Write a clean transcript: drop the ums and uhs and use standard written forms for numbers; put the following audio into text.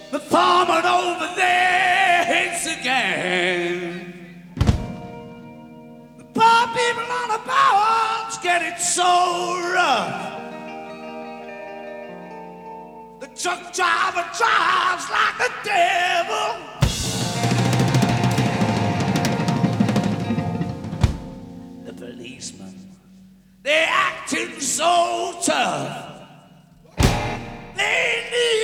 The farmer over there hates the gang. The poor people on the boards get it so rough. The truck driver drives like the devil. The policemen, they're acting so tough. They need